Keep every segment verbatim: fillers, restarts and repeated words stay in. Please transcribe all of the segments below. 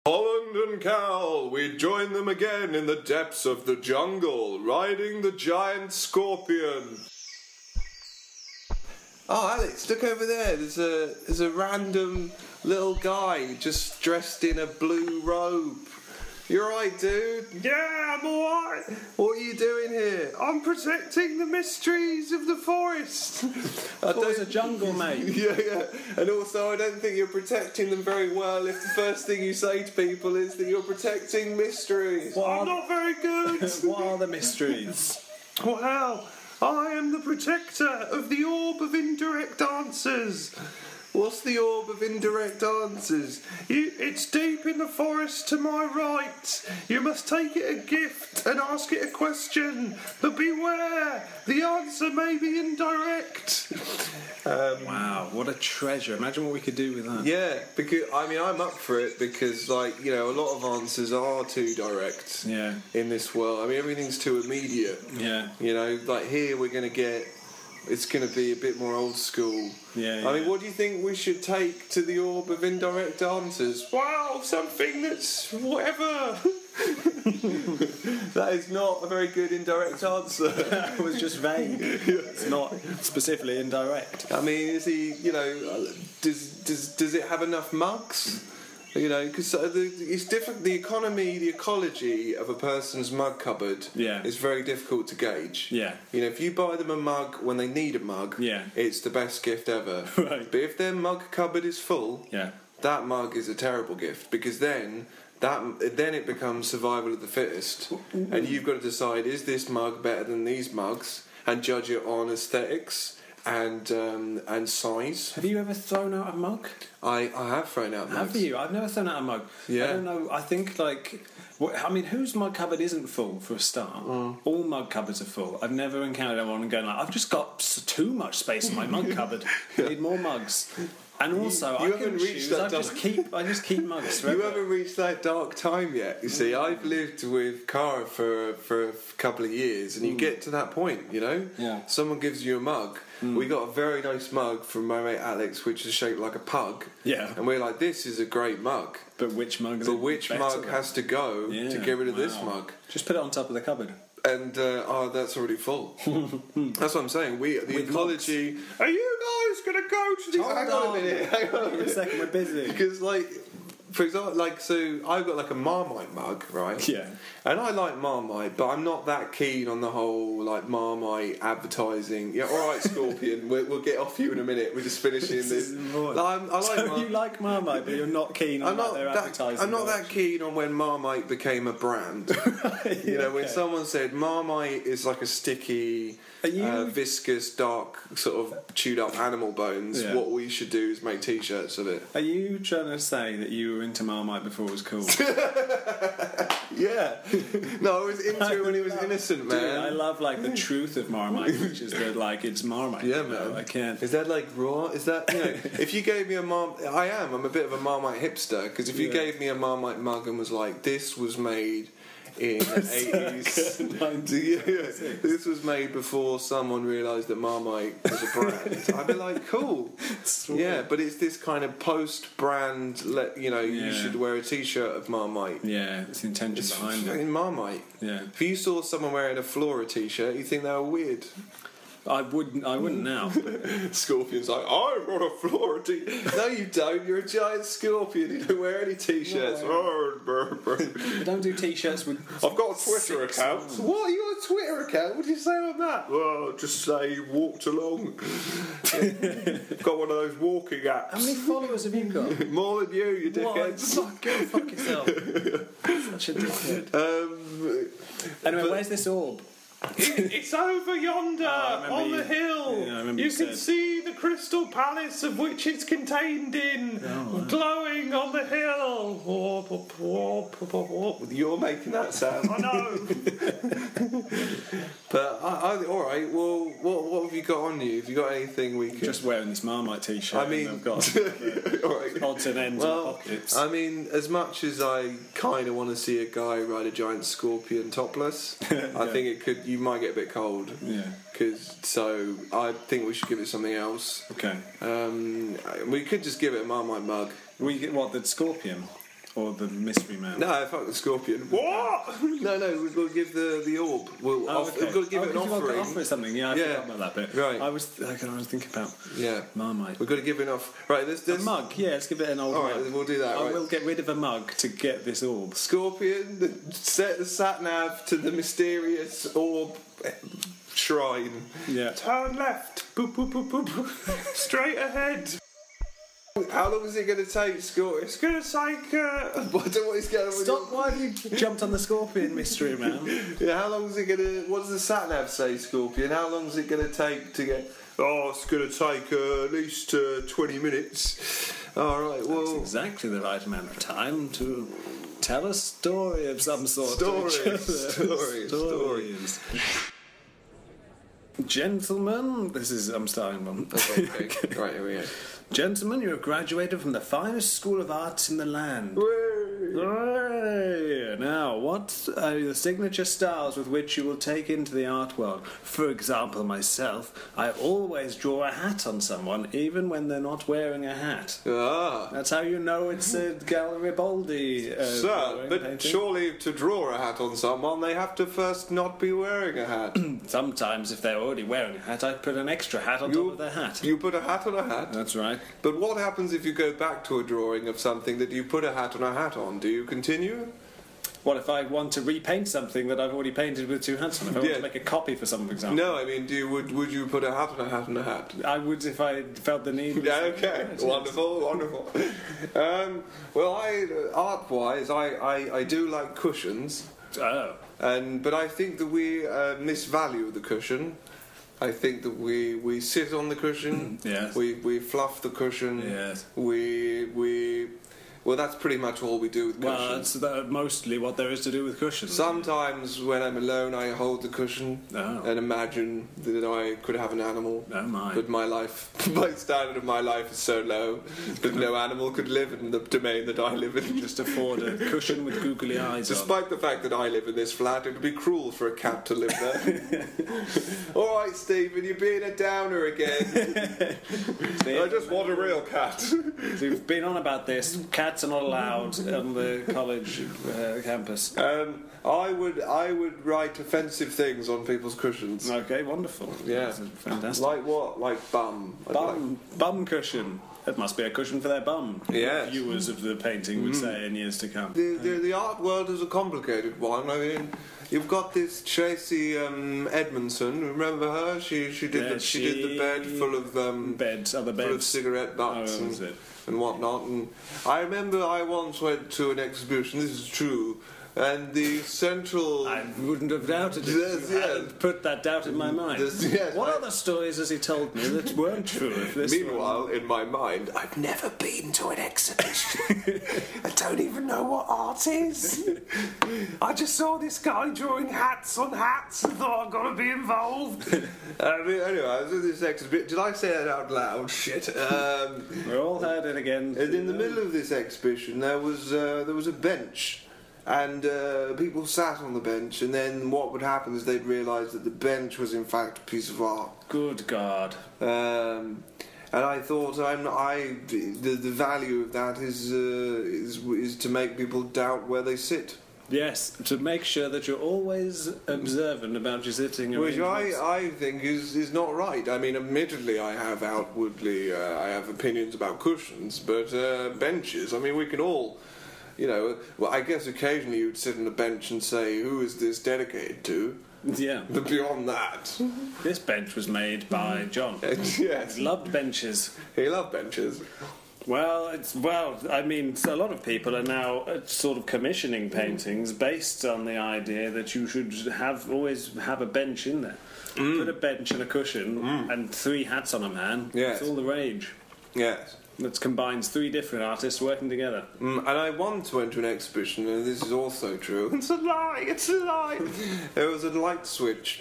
Holland and Cal, we join them again in the depths of the jungle, riding the giant scorpion. Oh, Alex, look over there. There's a there's a random little guy just dressed in a blue robe. You alright, dude? Yeah, I'm alright. What are you doing here? I'm protecting the mysteries of the forest. I thought it was a jungle, mate. Yeah, yeah. And also, I don't think you're protecting them very well if the first thing you say to people is that you're protecting mysteries. What I'm not very good. What are the mysteries? Well, I am the protector of the orb of indirect answers. What's the orb of indirect answers? You, it's deep in the forest to my right. You must take it a gift and ask it a question. But beware, the answer may be indirect. Um, wow, what a treasure. Imagine what we could do with that. Yeah, because, I mean, I'm up for it because, like, you know, a lot of answers are too direct Yeah. in this world. I mean, everything's too immediate. Yeah. You know, like here we're going to get... It's going to be a bit more old school. Yeah, yeah. I mean, what do you think we should take to the orb of indirect answers? Wow, something that's whatever. That is not a very good indirect answer. It was just vague. It's not specifically indirect. I mean, is he, you know, does does does it have enough mugs? You know, because it's different. The economy, the ecology of a person's mug cupboard Yeah. is very difficult to gauge. Yeah. You know, if you buy them a mug when they need a mug, Yeah. it's the best gift ever. Right. But if their mug cupboard is full, Yeah. that mug is a terrible gift because then that then it becomes survival of the fittest, and you've got to decide: is this mug better than these mugs, and judge it on aesthetics and um, and size. Have you ever thrown out a mug? I, I have thrown out mugs. Have you? I've never thrown out a mug. Yeah. I don't know. I think like. Well, I mean, whose mug cupboard isn't full for a start? Mm. All mug cupboards are full. I've never encountered anyone going like, "I've just got s- too much space in my mug cupboard. I need more mugs." And also, you I haven't can reached choose. that I just dark- keep. I just keep mugs forever. You haven't reached that dark time yet. You see, I've lived with Cara for for a couple of years, and you get to that point. You know, Yeah. someone gives you a mug. We got a very nice mug from my mate Alex, which is shaped like a pug. Yeah. And we're like, this is a great mug. But which mug? is But it which better mug than? has to go Yeah, to get rid of this wow. mug? Just put it on top of the cupboard. And uh, oh, that's already full. That's what I'm saying. We the With ecology. Are you guys going to go to the... Hold Hang on a on. minute. Hang on a Wait a minute. second, we're busy. Because like, for example, like so, I've got like a Marmite mug, right? Yeah. And I like Marmite, but I'm not that keen on the whole like Marmite advertising. Yeah, all right, Scorpion. we'll, we'll get off you in a minute. We're just finishing This this. is important. Like, I'm, I like. So Mar- you like Marmite, but you're not keen on I'm like, not their that. advertising. I'm not that keen on when Marmite became a brand. You know, when Okay. someone said Marmite is like a sticky, Are you- uh, viscous, dark, sort of chewed up animal bones. Yeah. What we should do is make T-shirts of it. Are you trying to say that you were into Marmite before it was cool? Yeah. No, I was into it when it was innocent, man. Dude, I love like the truth of Marmite, which is that like it's Marmite. Yeah, you know, man. I can't. Is that like raw? Is that, you know, if you gave me a Mar... I am, I'm a bit of a Marmite hipster, because if you Yeah. gave me a Marmite mug and was like, this was made in the eighties... Yeah, yeah. This was made before someone realised that Marmite was a brand. I'd be like, cool. Sweet. Yeah, but it's this kind of post-brand, let you know, Yeah. you should wear a T-shirt of Marmite. Yeah, it's the intention It's behind it. fucking Marmite. Yeah, If you saw someone wearing a Flora T-shirt, you think they were weird. I wouldn't. I wouldn't now. Scorpion's like, I want a Flora T-shirt. No, you don't. You're a giant scorpion. You don't wear any T-shirts. No. Oh, brr, brr. We don't do T-shirts with. I've got a Twitter Six account. arms. What? You got a Twitter account? What did you say on that? Well, just say you walked along. Got one of those walking apps. How many followers have you got? More than you, you What? dickheads. Fuck, go fuck yourself. Such a dickhead. Um, Anyway, But- where's this orb? It's over yonder, Oh, I remember on you- the hill. yeah, I remember you you can said. see the crystal palace of which it's contained in, Oh, glowing on the hill. you're making that sound. I know. But I, I, all right. Well, what what have you got on you? Have you got anything we could? Just wearing this Marmite T-shirt. I mean, and I've got all right. odds and ends in Well, pockets. I mean, as much as I kind of want to see a guy ride a giant scorpion topless, I Yeah. think it could. You might get a bit cold. yeah. Cause, so I think we should give it something else. Okay. Um, we could just give it a Marmite mug. We get what the scorpion. or the mystery man? No, fuck the scorpion. What? No, no, we've got to give the, the orb. We'll Oh, off, okay. We've got to give oh, it an you've got to offering. offer it something. Yeah, I Yeah. forgot about that bit. Right. I was, I can always think about Yeah. Marmite. We've got to give it an off. Right, there's, A there's mug. Yeah, let's give it an old All mug. right, we'll do that. I right. will get rid of a mug to get this orb. Scorpion, the, set the sat nav to the mysterious orb shrine. Yeah. Turn left. Boop, boop, boop, boop, boop. Straight ahead. How long is it going to take, Scorpion? It's going to take... Uh, I don't know what he's going with Stop! Why have you jumped on the scorpion, mystery man? Yeah, how long is it going to... What does the sat nav say, Scorpion? How long is it going to take to get... oh, it's going to take uh, at least uh, twenty minutes. All right, That's well... exactly the right amount of time to tell a story of some sort. to each Stories, other. stories, Stories. Gentlemen, this is I'm starting one. Okay, okay. Right, here we go. Gentlemen, you have graduated from the finest school of arts in the land. Hooray! Now, what are the signature styles with which you will take into the art world? For example, myself, I always draw a hat on someone, even when they're not wearing a hat. Ah. That's how you know it's a Garibaldi. Uh, Sir, drawing, but painting. surely to draw a hat on someone, they have to first not be wearing a hat. Sometimes, if they're already wearing a hat, I put an extra hat on You- top of their hat. You put a hat on a hat. That's right. But what happens if you go back to a drawing of something that you put a hat on a hat on? Do you continue? What if I want to repaint something that I've already painted with two hats on? If I want Yeah. to make a copy for some, for example. No, I mean, do you, would would you put a hat on a hat on a hat? I would if I felt the need. Yeah, okay, wonderful, wonderful. Um, well, I art-wise, I, I, I do like cushions, Oh. and but I think that we uh, misvalue the cushion. I think that we, we sit on the cushion. Yes. We we fluff the cushion. Yes. We we. Well, that's pretty much all we do with Well, cushions. that's the, mostly what there is to do with cushions. Sometimes when I'm alone, I hold the cushion Oh. and imagine that I could have an animal. Oh my. But my life, my standard of my life is so low that no animal could live in the domain that I live in. Just afford a cushion with googly eyes on. Despite the fact that I live in this flat, it would be cruel for a cat to live there. All right, Stephen, you're being a downer again. I just want a real cat. We've been on about this. Cats are not allowed on the college uh, campus. Um, I would, I would write offensive things on people's cushions. Okay, wonderful. Yeah. That's fantastic. Like what? Like bum. I'd like- Bum, bum cushion. That must be a cushion for their bum. Yes. Viewers of the painting would say in years to come. The, the, the art world is a complicated one. I mean, you've got this Tracy um, Edmondson. Remember her? She she did Yeah, the, she, did the she- bed full of um, Beds, other full of beds. cigarette butts Oh, and, was it? and whatnot. And I remember I once went to an exhibition. This is true. And the central. I wouldn't have doubted it. Yes, You yes. hadn't put that doubt in my mind. Yes, yes, what I- other stories has he told me that weren't true? If this Meanwhile, in my mind, I've never been to an exhibition. I don't even know what art is. I just saw this guy drawing hats on hats and thought I've got to be involved. I mean, anyway, I was at this exhibition. Did I say that out loud? Shit. Um, we all heard it again. and in the middle of this exhibition, there was uh, there was a bench. And uh, people sat on the bench, and then what would happen is they'd realise that the bench was in fact a piece of art. Good God. Um, and I thought, I'm, I the, the value of that is, uh, is is to make people doubt where they sit, Yes, to make sure that you're always observant about your sitting which I, arrangements. I think is, is not right. I mean, admittedly, I have outwardly uh, I have opinions about cushions, but uh, benches. I mean, we can all. You know, well, I guess occasionally you'd sit on a bench and say, who is this dedicated to? Yeah. But beyond that, This bench was made by John. yes, Loved benches. he loved benches. Well, it's well. I mean, a lot of people are now uh, sort of commissioning paintings based on the idea that you should have always have a bench in there. Put a bench and a cushion and three hats on a man. Yes. It's all the rage. Yes. That combines three different artists working together. Mm, and I once went to an exhibition, and this is also true. It's a lie. It's a lie. There was a light switch,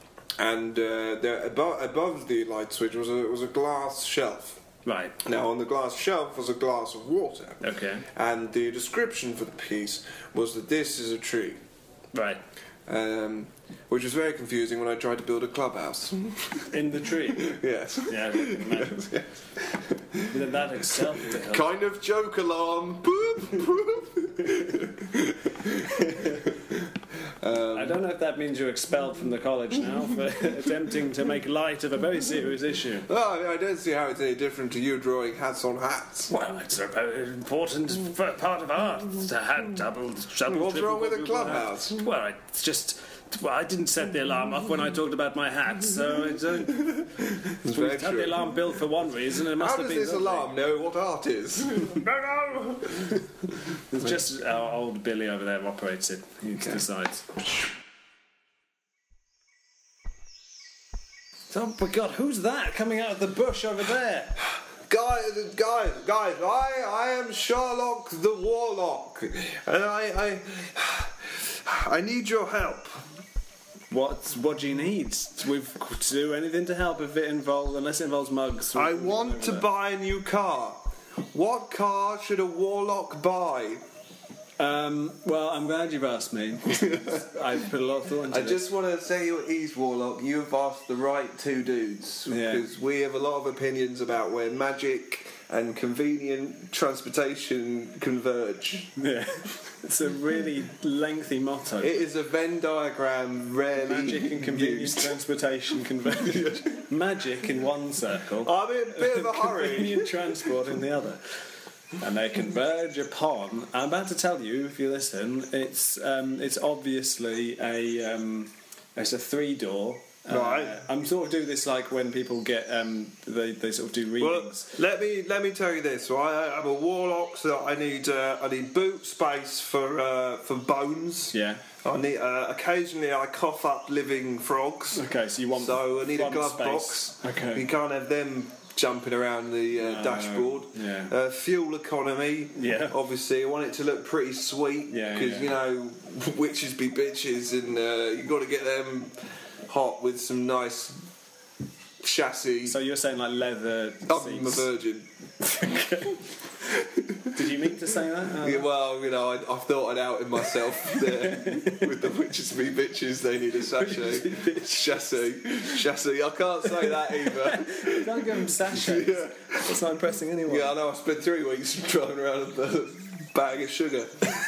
and uh, there above, above the light switch was a was a glass shelf. Right. Now, on the glass shelf was a glass of water. Okay. And the description for the piece was that this is a tree. Right. Um, which was very confusing when I tried to build a clubhouse. In the tree. Yes. Yeah, I can imagine. But that itself. Kind of joke alarm. Boop, boop. means you're expelled from the college now for attempting to make light of a very serious issue. Oh, I, mean, I don't see how it's any different to you drawing hats on hats. Well, it's a very important f- part of art to have double, double. What's triple, wrong with a quadruple clubhouse? hats. Well, it's just. Well, I didn't set the alarm off when I talked about my hats, so I don't. It's We very had the true. alarm built for one reason, and it must How have does been. this something. alarm know what art is? No, no! It's just our old Billy over there operates it. He decides. Oh my God! Who's that coming out of the bush over there? Guys, guys, guys! I, I am Sherlock the Warlock, and I, I, I need your help. What? What do you need? We've to do anything to help if it involves, unless it involves mugs. I want to buy a new car. What car should a warlock buy? Um, well, I'm glad you've asked me. I've put a lot of thought into I this. just want to say you're Ease Warlock. You have asked the right two dudes Yeah. because we have a lot of opinions about where magic and convenient transportation converge. Yeah, it's a really lengthy motto. It is a Venn diagram rarely Magic and convenient used. transportation converge. Magic in one circle. I'm in a bit of a hurry. Convenient transport in the other. And they converge upon. I'm about to tell you, if you listen, it's um, it's obviously a um, it's a three door. Uh, Right. I'm sort of doing this like when people get um, they they sort of do Well, readings. let me let me tell you this. Right, I'm a warlock, so I need uh, I need boot space for uh, for bones. Yeah. I need uh, occasionally I cough up living frogs. Okay, so you want So I need a front glove space. box. Okay. You can't have them jumping around the uh, No, dashboard. yeah. Uh, fuel economy. Yeah. Obviously, I want it to look pretty sweet. Yeah, Because yeah. you know, witches be bitches, and uh, you got to get them hot with some nice chassis. So you're saying like leather I'm a seats. virgin. Did you mean to say that? Uh, Yeah, well, you know, I, I've thought it out in myself there. With the witches be bitches, they need a sachet. Chassis. Chassis. I can't say that either. You don't give them sachets. Yeah. That's not impressing anyone. Yeah, I know. I spent three weeks driving around with a bag of sugar,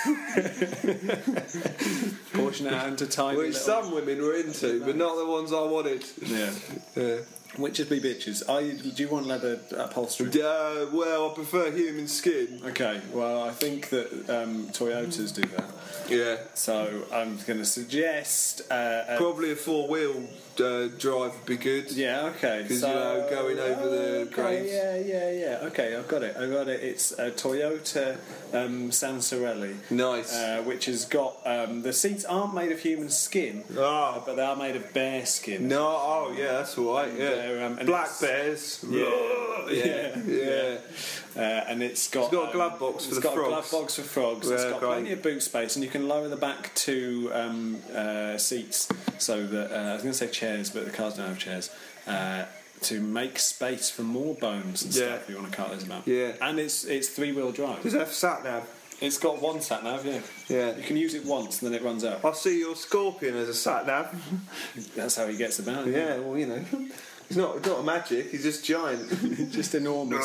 Portion it out into tiny which little... some women were into, but not the ones I wanted. Yeah. Yeah. Witches be bitches. Are you, do you want leather upholstery? Uh, well, I prefer human skin. Okay, well, I think that um, Toyotas do that. Yeah. So I'm going to suggest... Uh, a- Probably a four-wheel uh, drive would be good. yeah, okay. 'Cause, so, you know, going over the okay, graves. Yeah, yeah, yeah. Okay, I've got it. I've got it. It's a Toyota um, Sansarelli. Nice. Uh, which has got... Um, the seats aren't made of human skin, Ah. but they are made of bear skin. No, oh yeah, that's all right. Yeah, They're, um, and black it's- bears. Yeah, yeah, yeah. Uh, and it's got It's got a um, glove box for it's the got frogs. a glove box for frogs. It's Yeah, got great. plenty of boot space, and you can lower the back two um, uh, seats so that uh, I was going to say chairs, but the cars don't have chairs. Uh, to make space for more bones and Yeah. stuff, if you want to cut those about. Yeah. And it's it's three wheel drive. Does it have sat nav? It's got one sat nav. Yeah. Yeah. You can use it once, and then it runs out. I see your scorpion as a sat nav. That's how he gets about. Yeah, well, you know. He's not, he's not a magic, he's just giant. Just enormous.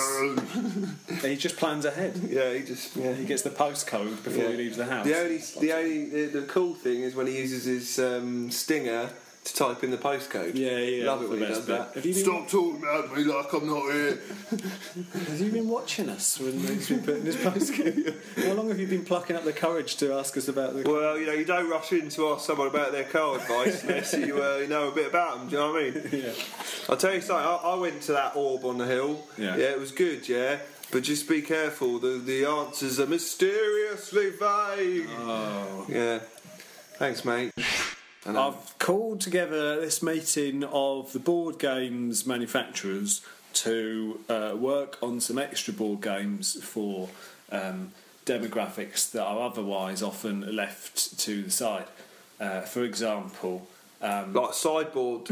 He just plans ahead. Yeah, he just. Yeah. He gets the postcode before Yeah. he leaves the house. The only, the only, the, the cool thing is when he uses his um, stinger to type in the postcode. Yeah, yeah. Love it that's when the he best does bit. that. Have you been Stop talking about me like I'm not here. Have you been watching us when he's been putting his postcode? How long have you been plucking up the courage to ask us about the... Well, you know, you don't rush in to ask someone about their car advice unless you, uh, you know a bit about them. Do you know what I mean? Yeah. I'll tell you something. I, I went to that orb on the hill. Yeah. Yeah, it was good. Yeah, but just be careful. The the answers are mysteriously vague. Oh. Yeah. Thanks, mate. And, um, I've called together this meeting of the board games manufacturers to uh, work on some extra board games for um, demographics that are otherwise often left to the side. Uh, for example, Um, Like sideboard.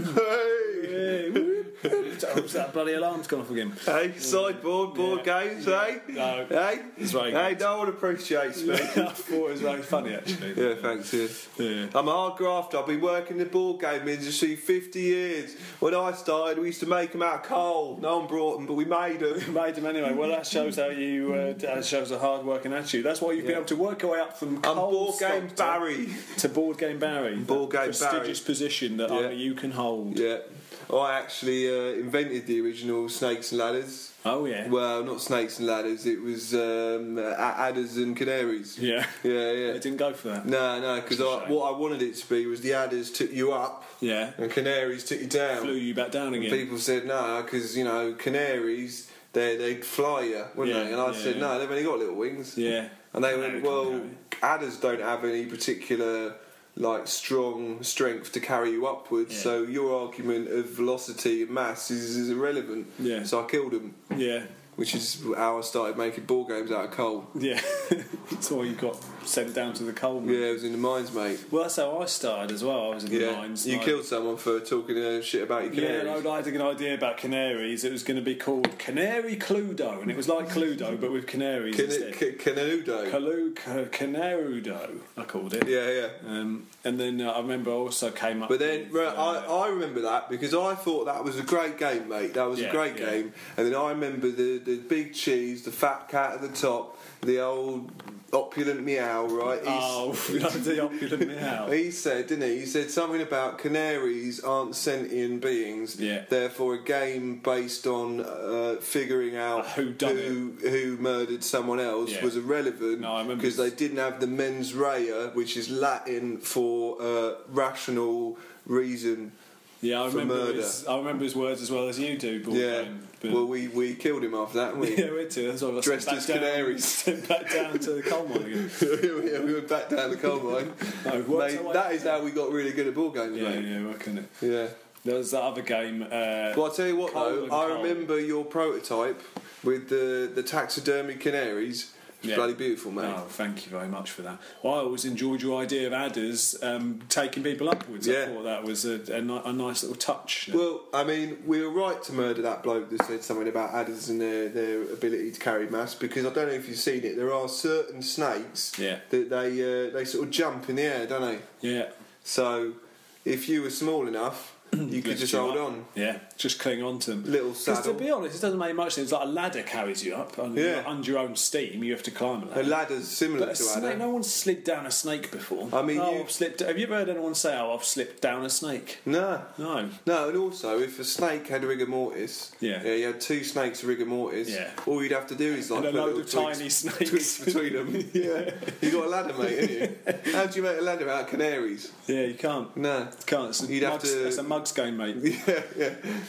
Hey! What's that bloody alarm's gone off again? Hey, sideboard, board Yeah. games, hey? No. Hey? It's very Hey, good. no one appreciates me. I thought it was very funny, actually. Yeah, thanks, yeah. Yeah. I'm a hard grafter. I've been working the board game industry fifty years. When I started, we used to make them out of coal. No one brought them, but we made them. Made them anyway. Well, that shows how you. Uh, that shows a hard working attitude. That's why you've been Yeah. able to work your way up from I'm coal board game stock Barry. to board game Barry. Board That game prestigious Barry. position that Yeah. only you can hold. Yeah. I actually uh, invented the original Snakes and Ladders. Oh yeah. Well, not Snakes and Ladders. It was um, a- adders and canaries. Yeah. Yeah, yeah. They didn't go for that. No, no, because Shame. what I wanted it to be was the adders took you up Yeah. and canaries took you down. Flew you back down again. People said no, because you know canaries they they'd fly you, wouldn't Yeah, they? And I yeah, said yeah. no, they've only got little wings. Yeah. And they No, went, they well, can't adders don't have any particular like strong strength to carry you upwards, Yeah. so your argument of velocity and mass is, is irrelevant. Yeah. So I killed them, Yeah. which is how I started making ball games out of coal. Yeah. That's why you got sent down to the coal mine. Yeah, it was in the mines, mate. Well, that's how I started as well. I was in the Yeah, mines. you like- killed someone for talking uh, shit about your Yeah, canaries. no, I had an idea about canaries. It was going to be called Canary Cluedo, and it was like Cluedo but with canaries Can instead. it, Canudo. Calu- ca- Canarudo, I called it. Yeah, yeah. Um, and then uh, I remember I also came up. But then with, right, uh, I, I remember that because I thought that was a great game, mate. That was Yeah, a great yeah. game. And then I remember the, the big cheese, the fat cat at the top, the old opulent meow, right? He's- oh, the opulent meow. He said, didn't he? He said something about canaries aren't sentient beings. Yeah. Therefore, a game based on uh, figuring out A whodunit. who who murdered someone else Yeah. was irrelevant No, I remember because they this. didn't have the mens rea, which is Latin for uh, rational reason. Yeah, I for remember. murder. His, I remember his words as well as you do. Ball Yeah. game, but- Well, we, we killed him after that, didn't we? yeah, we too. That's why I got Dressed sent as back down- canaries. sent back down to the coal mine again. yeah, we went back down the coal mine. No, worked Mate, our way that back is how we got really good at ball games, Yeah, mate. yeah, working it. Yeah. There was that other game. Uh, Well, I'll tell you what, Coal though. and I coal. remember your prototype with the, the taxidermy canaries. It's Yeah. bloody beautiful, mate. Oh, thank you very much for that. Well, I always enjoyed your idea of adders um, taking people upwards. I Yeah. thought that was a, a, ni- a nice little touch. Well, I mean, we were right to murder that bloke that said something about adders and their, their ability to carry mass, because I don't know if you've seen it, there are certain snakes Yeah. that they uh, they sort of jump in the air, don't they? Yeah. So if you were small enough, you could Lift just you hold up. on. Yeah, just cling on to them. Little Because to saddle. be honest, it doesn't make much sense. Like a ladder carries you up, and Yeah. under your own steam, you have to climb a ladder. A ladder's similar But a to snake, adder. no one's slid down a snake before. I mean, oh, you- I've slipped. Have you ever heard anyone say, "Oh, I've slipped down a snake"? No. No. No, and also if a snake had rigor mortis, Yeah. you had two snakes of rigor mortis, Yeah. all you'd have to do is like And a put load little of twigs, tiny snakes. twigs between them. Yeah, you got a ladder, mate, haven't you? How do you make a ladder out of canaries? Yeah, you can't. No. Can't. It's a, You'd have mugs, to- it's a mugs game, mate. Yeah, yeah.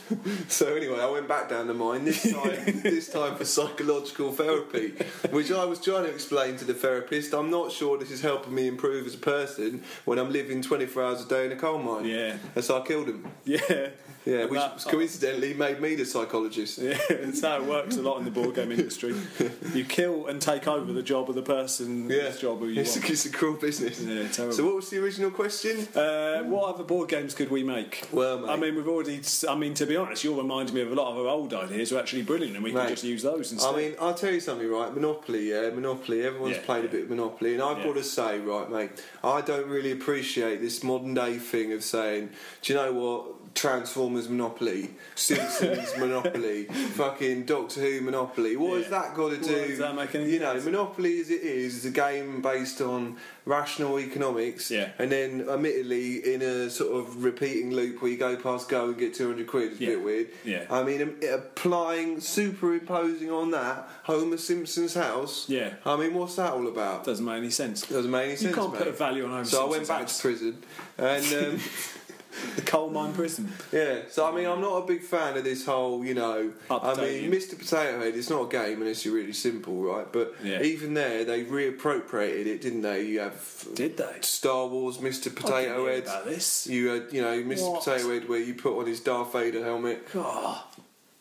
So anyway, I went back down the mine this time. this time for psychological therapy, which I was trying to explain to the therapist. I'm not sure this is helping me improve as a person when I'm living twenty-four hours a day in a coal mine. Yeah. And so I killed him. Yeah. Yeah, And which that- coincidentally made me the psychologist. Yeah, that's how it works a lot in the board game industry. You kill and take over the job of the person Yeah, whose job who you it's, want. a, it's a cruel business. Yeah, terrible. So, what was the original question? Uh, what other board games could we make? Well, mate. I mean, we've already. I mean, to be honest, you're reminding me of a lot of our old ideas are actually brilliant, and we Mate, can just use those instead. I mean, I'll tell you something, right? Monopoly, yeah, Monopoly. Everyone's Yeah, played yeah. a bit of Monopoly, and I've Yeah. got to say, right, mate, I don't really appreciate this modern day thing of saying, do you know what? Transformers Monopoly, Simpsons Monopoly, fucking Doctor Who Monopoly. What Yeah. has that got to do? does that make any you know, sense? Monopoly as it is is a game based on rational economics, Yeah. and then admittedly in a sort of repeating loop where you go past go and get two hundred quid. It's Yeah. a bit weird. Yeah. I mean, um, applying, superimposing on that Homer Simpson's house. Yeah. I mean, what's that all about? Doesn't make any sense. Doesn't make any You sense. can't mate. put a value on Homer So I Simpson's went back house. to prison, and um, The coal mine prison. yeah. So I mean, I'm not a big fan of this whole, you know. I Updating. mean, Mister Potato Head. It's not a game unless you're really simple, right? But Yeah. even there, they reappropriated it, didn't they? You have Did they? Star Wars, Mister I didn't Potato hear Head. about this. You had, you know, Mister What? Potato Head, where you put on his Darth Vader helmet. God.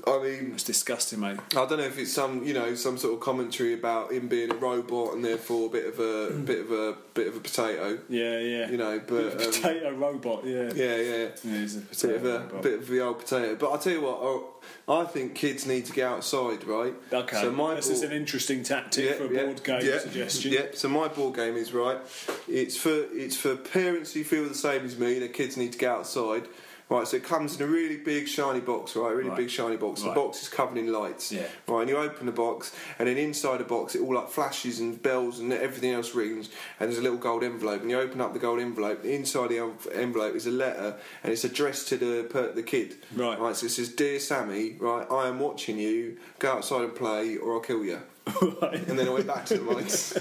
I mean, It's disgusting, mate. I don't know if it's some, you know, some sort of commentary about him being a robot and therefore a bit of a bit of a bit of a potato. Yeah, yeah. You know, but um, Potato robot, yeah. yeah, yeah, Yeah, he's a bit potato of a robot. bit of the old potato. But I'll tell you what, oh, I think kids need to get outside, right? Okay, So my this board- is an interesting tactic Yeah, for a yeah, board game yeah, suggestion. Yeah. So my board game is right. It's for it's for parents who feel the same as me. Their kids need to get outside. Right, so it comes in a really big shiny box, right? A really Right. big shiny box. The Right. box is covered in lights. Yeah. Right, and you open the box, and then inside the box, it all like flashes and bells and everything else rings. And there's a little gold envelope, and you open up the gold envelope. Inside the en- envelope is a letter, and it's addressed to the per- the kid. Right. Right. So it says, "Dear Sammy, right, I am watching you. Go outside and play, or I'll kill you." Right. And then I went back to the mics.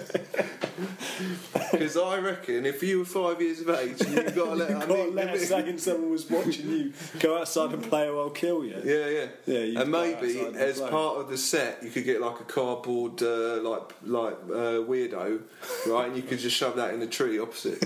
Because I reckon if you were five years of age and you've got a letter, You've I got a mean- letter saying someone was watching you go outside and play or I'll kill you. Yeah, yeah, Yeah, you and go maybe outside and as play. part of the set, you could get like a cardboard, uh, like like uh, weirdo, right? And you could just shove that in the tree opposite.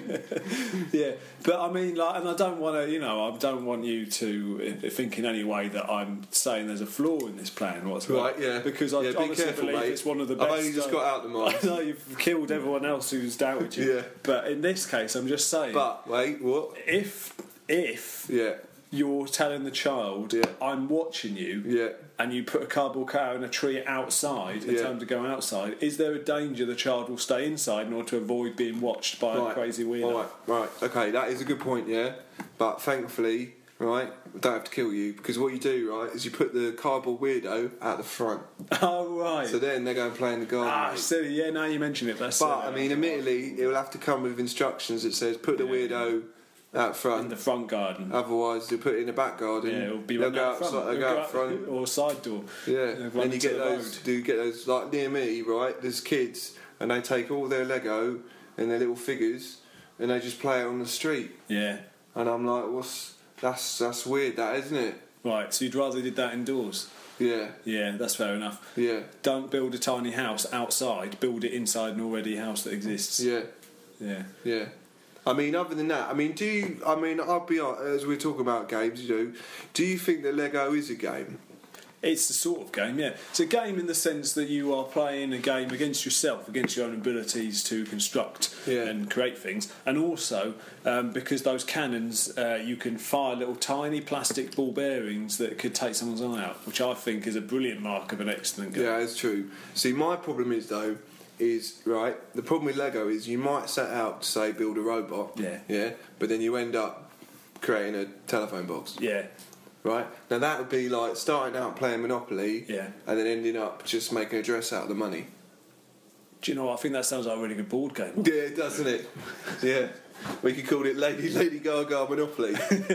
Yeah, but I mean, like, and I don't want to, you know, I don't want you to uh, think in any way that I'm saying there's a flaw in this plan whatsoever. Right, yeah. Because I Yeah, be honestly careful, believe mate. it's one of the I've best. only just uh, got out the mines. I know you've killed everyone else who's doubted you. Yeah. But in this case, I'm just saying, But wait, what? if if Yeah, you're telling the child, Yeah. I'm watching you, yeah. and you put a cardboard cutout in a tree outside and Yeah. tell them to go outside, is there a danger the child will stay inside in order to avoid being watched by a crazy weirdo? Right, right, okay, that is a good point, yeah. But thankfully, right, we don't have to kill you because what you do, right, is you put the cardboard weirdo out the front. Oh, right. So then they're going to play in the garden. Ah, mate. silly. Yeah, now you mention it. That's But uh, I mean, admittedly, it will have to come with instructions that says put the weirdo out in front. the front garden. Otherwise, they'll put it in the back garden. Yeah, it'll be they'll right go out front. outside, they'll It'll go go out front. or side door. Yeah, They'll and run you into get the those. road. Do you get those like near me? Right, there's kids, and they take all their Lego and their little figures, and they just play it on the street. Yeah. And I'm like, what's that's that's weird, that isn't it? Right. So you'd rather did that indoors? Yeah, Yeah, that's fair enough. yeah, Don't build a tiny house outside. Build it inside an already house that exists. yeah, Yeah. yeah. I mean, other than that, I mean, do you? I mean, I'll be honest, as we're talking about games, you know, do you think that Lego is a game? It's the sort of game, yeah. It's a game in the sense that you are playing a game against yourself, against your own abilities to construct Yeah. and create things, and also um, because those cannons, uh, you can fire little tiny plastic ball bearings that could take someone's eye out, which I think is a brilliant mark of an excellent game. Yeah, it's true. See, my problem is though, is right. The problem with Lego is you might set out to say build a robot. Yeah. Yeah. But then you end up creating a telephone box. Yeah, Right. Now that would be like starting out playing Monopoly. Yeah. And then ending up just making a dress out of the money. do you know what? I think that sounds like a really good board game. Yeah, doesn't it? Yeah. We could call it Lady Lady Gaga Monopoly.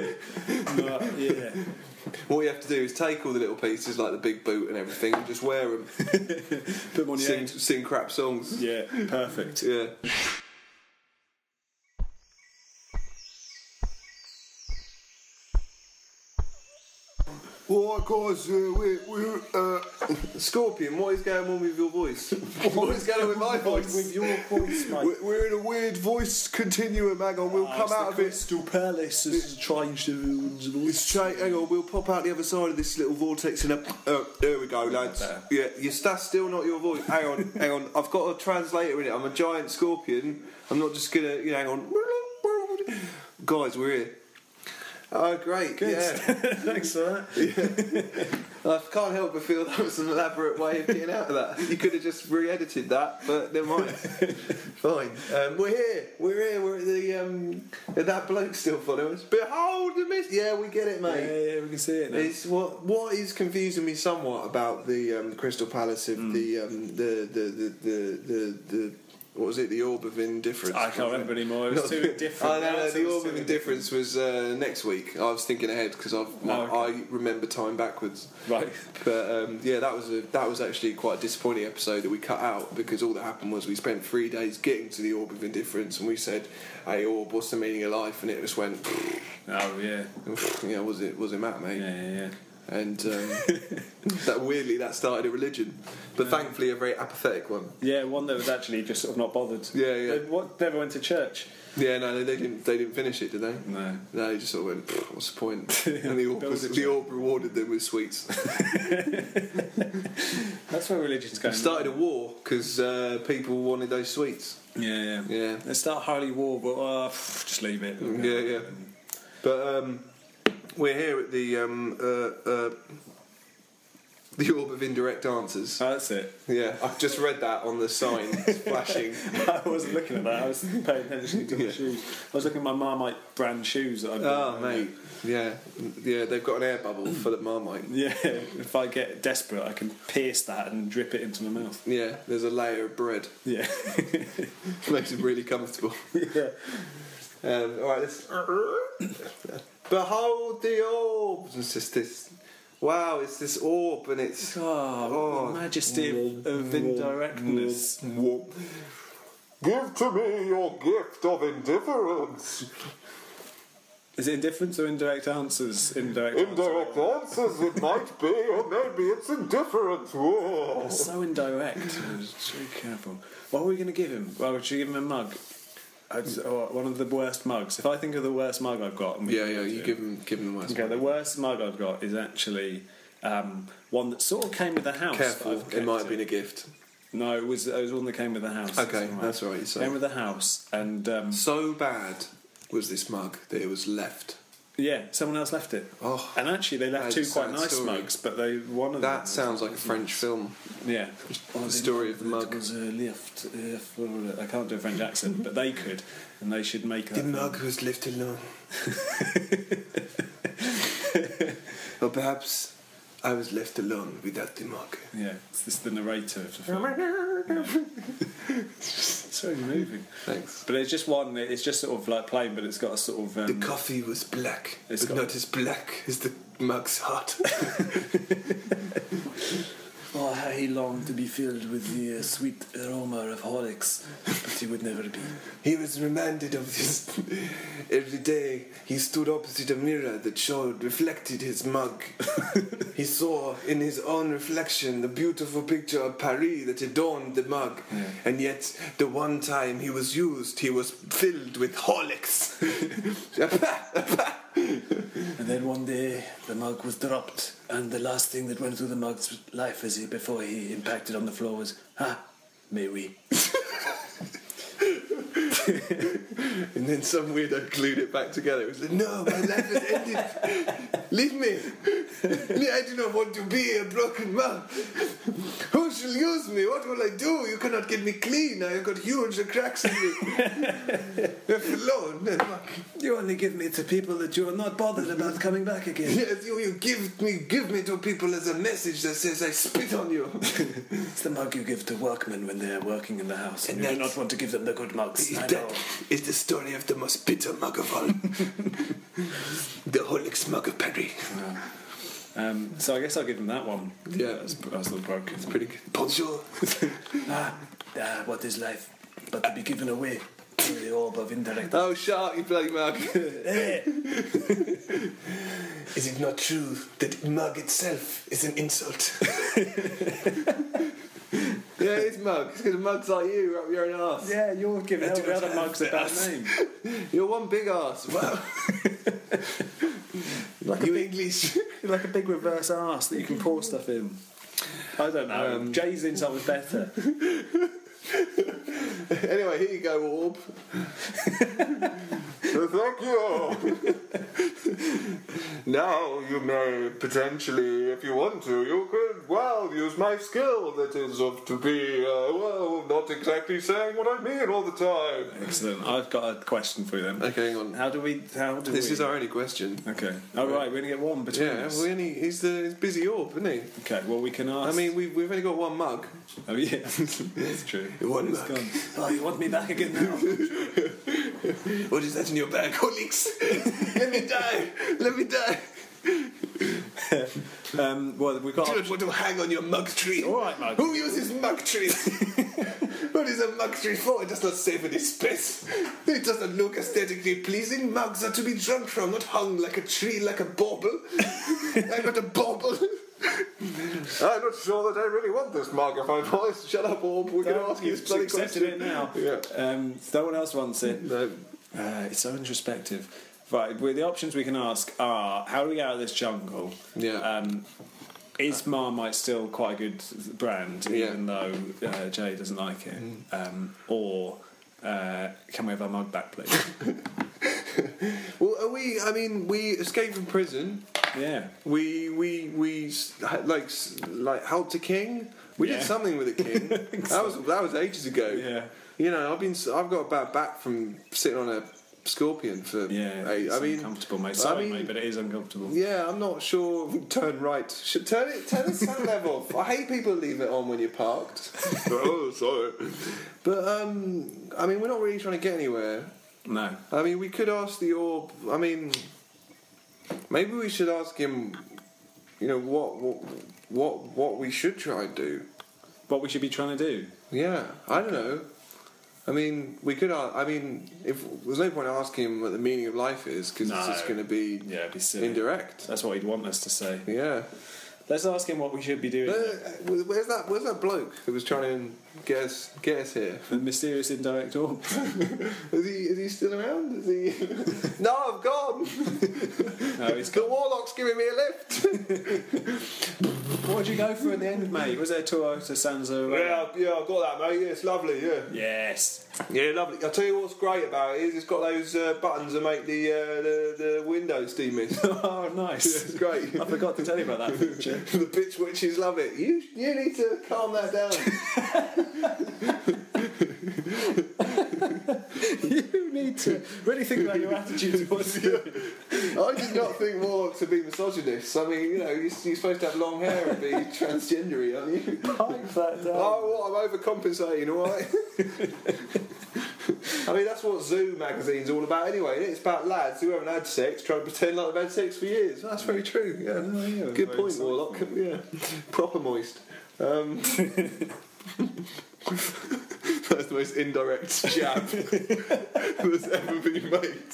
But, yeah. What you have to do is take all the little pieces like the big boot and everything and just wear them. Put them on your Sing, head. sing crap songs. Yeah, perfect. Yeah. Alright guys, uh, we're, we're uh, Scorpion, what is going on with your voice? What is going on with my voice? With your voice, mate. We're, we're in a weird voice continuum, hang on, we'll come out of it. Crystal Palace has changed everyone's voice. It's cha- hang on, we'll pop out the other side of this little vortex and up. Oh, there we go, lads. Better. Yeah, your that's still not your voice. Hang on, hang on. I've got a translator in it. I'm a giant scorpion. I'm not just gonna. You know, hang on. Guys, we're here. Oh, great. Good. Yeah. Thanks for that. I can't help but feel that was an elaborate way of getting out of that. You could have just re-edited that, but never mind. Fine. Um, we're here. We're here. We're at the. Um, that bloke still following us. Behold the mist. Yeah, we get it, Yeah, mate. yeah, we can see it now. It's what what is confusing me somewhat about the um, Crystal Palace of Mm. the, um, the, the, the the the the what was it? The Orb of Indifference. I can't remember anymore. It was too different. Oh, no, now, no, so the it's Orb too of Indifference was uh, next week. I was thinking ahead because I've my, Oh, okay. I remember time backwards. Right. But um, yeah, that was a that was actually quite a disappointing episode that we cut out because all that happened was we spent three days getting to the Orb of Indifference and we said, "Hey, Orb, what's the meaning of life?" And it just went, Oh, yeah. yeah, was it was it Matt, mate? Yeah, yeah, yeah. and um, that weirdly that started a religion, but thankfully a very apathetic one. Yeah, one that was actually just sort of not bothered. Yeah, yeah. They what, never went to church. Yeah, no, they, they didn't. They didn't finish it, did they? No. No, they just sort of went. "Pfft, what's the point? And the orb, Build was, it the orb rewarded them with sweets. That's where religion's going. Started a war because uh, people wanted those sweets. Yeah, yeah. Yeah. Let's start Holy War, but uh, just leave it. Yeah, yeah. But um, we're here at the um, uh, uh, the orb of indirect answers. Oh, that's it. Yeah, I've just read that on the sign. It's flashing. I wasn't looking at that. I was paying attention to the Yeah. shoes. I was looking at my Marmite brand shoes that I've Oh, got. mate. Yeah, yeah. They've got an air bubble full of Marmite. Yeah, if I get desperate, I can pierce that and drip it into my mouth. Yeah, there's a layer of bread. Yeah. Makes it really comfortable. Yeah. Um, all right, let's. Behold the orb. It's just this. Wow, it's this orb, and it's. Oh, Oh. the majesty of, of indirectness. Give to me your gift of indifference. Is it indifference or indirect answers? Indirect, Indirect answers it might be, or maybe it's indifference. Whoa. answers. So indirect. Just very careful. What are we going to give him? Well, should we give him a mug? I'd, or one of the worst mugs. If I think of the worst mug I've got, and we Yeah, can yeah. do You it. give them, give them the worst. Okay, the worst mug I've got is actually um, one that sort of came with the house. Careful, that I've it might have kept been a gift. No, it was it was one that came with the house. Okay, That's all right. that's all right. So. Came with the house, and um, So bad was this mug that it was left. yeah, someone else left it. Oh, And actually, they left that two is a quite sad nice story. mugs, but they one of them. that sounds like a French film. Yeah, The story of the mug. It was uh, left. Uh, for, I can't do a French accent, but they could, and they should make that. The mug was left alone. Or perhaps I was left alone without the mug. Yeah, it's this the narrator of the film. It's very moving. Thanks. But it's just one. It's just sort of like plain, but it's got a sort of. Um, The coffee was black, It's but got- not as black as the mug's heart. Oh, how he longed to be filled with the uh, sweet aroma of Horlicks, but he would never be. He was reminded of this every day. He stood opposite a mirror that showed, reflected his mug. He saw in his own reflection the beautiful picture of Paris that adorned the mug. Yeah. And yet, the one time he was used, he was filled with Horlicks. And then one day, the mug was dropped, and the last thing that went through the mug's life as he, before he impacted on the floor was, ah, mais oui. And then some weirdo glued it back together. It was like, no, my life has ended. Leave me. I do not want to be a broken mug. Who shall use me? What will I do? You cannot get me clean. I have got huge cracks in me. Left alone. You only give me to people that you are not bothered about coming back again. Yes, you, you give me give me to people as a message that says I spit on you. It's the mug you give to workmen when they are working in the house. And And you do that's- not want to give them the good mugs. I know. That is the story of the most bitter mug of all. The Horlicks mug of Paris. Um, so I guess I'll give him that one. Yeah. That's, that's the broken. Pretty good. Bonjour. Ah, ah, what is life but to be given away to the orb of indirect? Oh, shut up, you bloody mug. Eh. Is it not true that mug itself is an insult? Yeah, it's mug. It's because mug's like you, up your own arse. Yeah, you're giving I do every not other have mug's a the bad ass. name. You're one big arse. Wow. Like a You big, English. you're like a big reverse arse that you can pour stuff in. I don't know. Um, Jay's insult was better. Anyway, here you go, orb. Thank you. Now you may potentially, if you want to, you could, well, use my skill that is of to be, uh, well, not exactly saying what I mean all the time. Excellent. I've got a question for you then. Okay, hang on. How do we? How do This we? is our only question. Okay. Oh right, we're gonna get one between Yeah, us. we only, he's the he's busy orb, isn't he? Okay. Well, we can ask. I mean, we've, we've only got one mug. oh yeah, that's true. One It's mug. gone. Oh, you want me back again now? What is that in your bag? Horlicks. Let me die. Let me die. um, well, we've got. Do not want to hang on your mug tree. All right, mug. Who uses mug trees? What is a mug tree for? It does not save any space. It does not look aesthetically pleasing. Mugs are to be drunk from, not hung like a tree, like a bauble. I got a bobble. I'm not sure that I really want this mug. If I'm honest, shut up, Orb. We're going to ask you this bloody accepted question. it now. Yeah. Um, no one else wants it. No. Uh, it's so introspective. Right, well, the options we can ask are: how do we get out of this jungle? Yeah. Um, is Marmite still quite a good brand, Yeah. even though uh, Jay doesn't like it? Um, or uh, can we have our mug back, please? Well, are we? I mean, we escaped from prison. Yeah. We we we s- like s- like helped a king. We Yeah. did something with a king. That so. was that was ages ago. Yeah. You know, I've been s- I've got a bad back from sitting on a scorpion for. Yeah. eight- It's I mean, uncomfortable, mate. I Sorry, mean- mate, but it is uncomfortable. yeah, I'm not sure. Turn right. Should turn it. Turn the sound level off. I hate people who leave it on when you're parked. Oh, sorry. But um, I mean, we're not really trying to get anywhere. No. I mean, we could ask the orb. I mean, maybe we should ask him. You know what? What? What? What we should try and do? What we should be trying to do? Yeah, I don't know. I mean, we could. a- I mean, if there's no point asking him what the meaning of life is because it's No. just going to be Yeah, it'd be silly. indirect. That's what he'd want us to say. Yeah. Let's ask him what we should be doing. Uh, Where's that? Where's that bloke who was trying to get us get us here? The mysterious indirect orb. Is he? Is he still around? Is he? No, I've gone. No, he's The got. warlock's giving me a lift. What did you go for in the end, mate? Was there a tour to Sansa? Yeah, yeah, I've got that, mate. Yeah, it's lovely. Yeah. Yes. Yeah, lovely. I'll tell you what's great about it is it's got those uh, buttons that make the uh, the, the windows demist. Oh, nice. It's great. I forgot to tell you about that feature. The bitch witches love it. You you need to calm that down. You need to really think about your attitude towards it. I did not think warlocks would be misogynists. I mean, you know, you're, you're supposed to have long hair and be transgendery, aren't you? Pipe that down. Oh, what, I'm overcompensating, all right? I mean, that's what Zoo magazine's all about anyway, isn't it? It's about lads who haven't had sex trying to pretend like they've had sex for years. That's very true, yeah. Oh, yeah, Good very point, insightful. Warlock. Yeah. Proper moist. Um, that's the most indirect jab that's ever been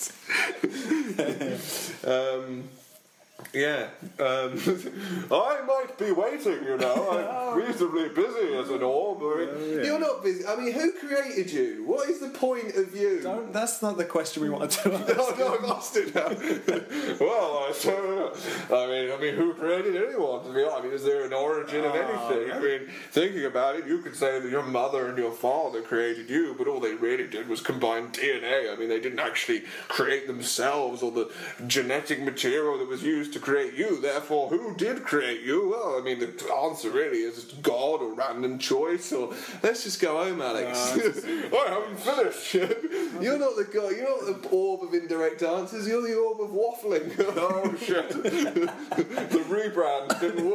made. um, yeah. Um, I might be waiting, you know. I'm reasonably busy as an orb. Or yeah. You're not busy. I mean, who created you? What is the point of you? Don't, that's not the question we want to ask. Oh no, I've asked it now. Well, I, so, I mean, I mean, who created anyone? To be honest, I mean, is there an origin of anything? I mean, thinking about it, you could say that your mother and your father created you, but all they really did was combine D N A. I mean, they didn't actually create themselves or the genetic material that was used to create you. Therefore, who did create you? Well, I mean, the answer really is God or random choice. Or let's just go home, Alex. I haven't finished. You're not the guy. You're not the orb of indirect answers. You're the orb of waffling. Oh shit! The rebrand didn't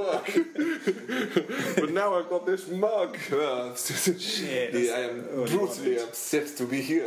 work. But now I've got this mug. Oh, Shit, yeah, I am oh, brutally upset to be here.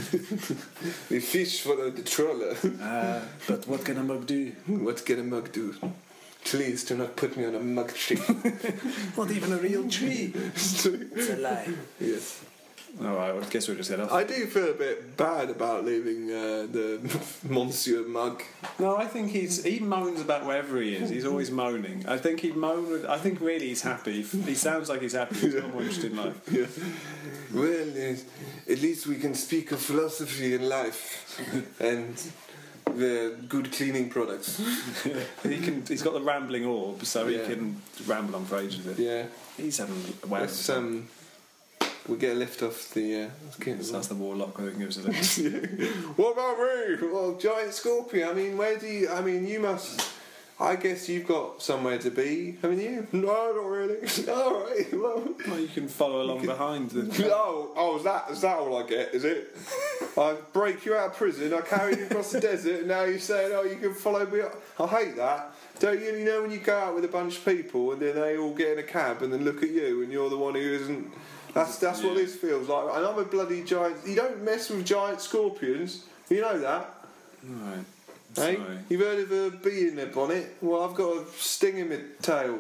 We fish for the trawler. Uh, but what can a mug do? What can a mug do? Please do not put me on a mug tree. Not even a real tree. It's a lie. Yes. Alright, well, I guess we'll just head off. I do feel a bit bad about leaving uh, the Monsieur Mug. No, I think he's he moans about wherever he is. He's always moaning. I think he'd moan. With, I think really he's happy. He sounds like he's happy. He's got more interested in life. Yeah. Well, uh, at least we can speak of philosophy and life and the good cleaning products. He can. He's got the rambling orb, so Yeah. he can ramble on for ages. With it. Yeah. He's having a wow. Let's, um, we'll get a lift off the. Uh, let's get- So that's the warlock who gives it. A What about me? Well, giant scorpion. I mean, where do you? I mean, you must. I guess you've got somewhere to be, haven't you? No, not really. All right. Well. well, you can follow along behind the. Oh, oh, is that is that all I get? Is it? I break you out of prison. I carry you across the desert, and now you're saying, "Oh, you can follow me." I hate that. Don't you? You know when you go out with a bunch of people, and then they all get in a cab, and then look at you, and you're the one who isn't. That's that's what Yeah. this feels like. And I'm a bloody giant. You don't mess with giant scorpions. You know that. Right. Hey, Sorry. you've heard of a bee in their bonnet? Well, I've got a sting in my tail.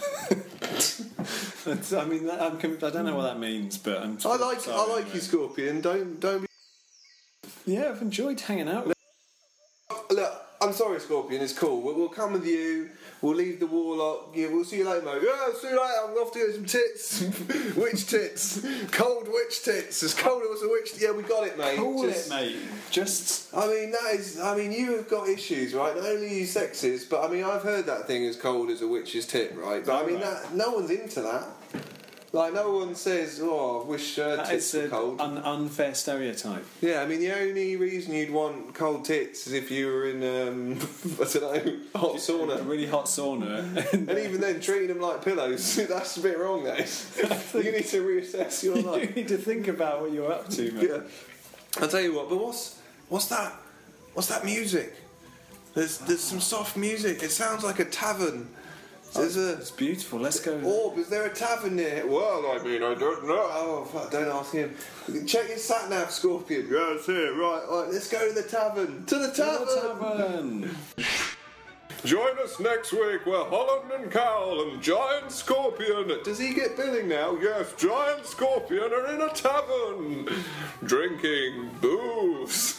That's- I mean, that, I'm, com- I don't know what that means, but I'm. I like sorry, I like mate. you, Scorpion. Don't don't be. Yeah, I've enjoyed hanging out. with Look, I I'm sorry, Scorpion. It's cool. We'll, we'll come with you. We'll leave the warlock. Yeah, we'll see you later, mate. Yeah, see you later. I'm off to get some tits. Witch tits. Cold witch tits. As cold as a witch. Yeah, we got it, mate. Call Just- it, mate. Just. I mean, that is. I mean, you have got issues, right? Not only are you sexist, but I mean, I've heard that thing as cold as a witch's tit, right? But I mean, Alright. that no one's into that. Like, no one says, "Oh, I wish uh, That tits is were an cold." un- unfair stereotype. Yeah, I mean, the only reason you'd want cold tits is if you were in, um, I don't know, hot A sauna. really hot sauna. And even then, treating them like pillows, that's a bit wrong, that is. You need to reassess your you life. need to think about what you're up to, mate. Yeah. I'll tell you what, but what's what's that? What's that music? There's there's some soft music. It sounds like a tavern. There's a It's beautiful. Let's go. Orb, is there a tavern near? Well, I mean, I don't know. Oh, fuck, don't ask him. Check your sat nav, Scorpion. Yeah, it's here. Right, right, let's go to the tavern. To the tavern. Tavern. Join us next week where Holland and Cowl and Giant Scorpion. Does he get billing now? Yes, Giant Scorpion are in a tavern, drinking booze.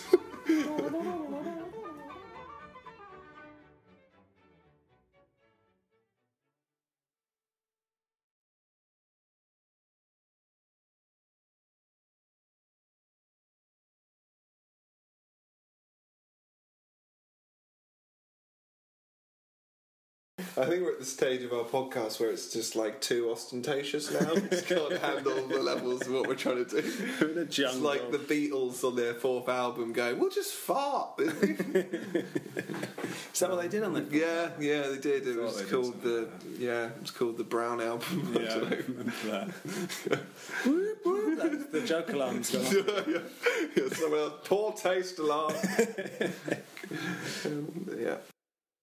I think we're at the stage of our podcast where it's just like too ostentatious now. We just can't handle the levels of what we're trying to do. We're in a It's jungle. like the Beatles on their fourth album going, we'll just fart. Is that what they did on the? yeah, yeah, they did. It Thought was they did called the yeah, it was called the Brown Album. I Yeah, I don't know. remember that. Whoop, whoop, that's the joke alarm's gone off. yeah, yeah. Someone else, poor taste alarm. Um, yeah.